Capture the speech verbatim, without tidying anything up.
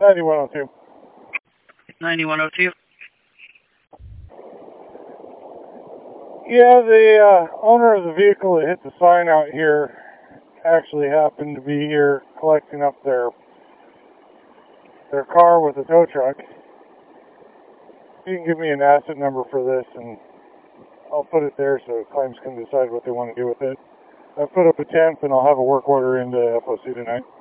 ninety-one oh two. ninety-one oh two. Yeah, the uh, owner of the vehicle that hit the sign out here actually happened to be here collecting up their their car with a tow truck. You can give me an asset number for this and I'll put it there so claims can decide what they want to do with it. I've put up a temp and I'll have a work order into F O C tonight.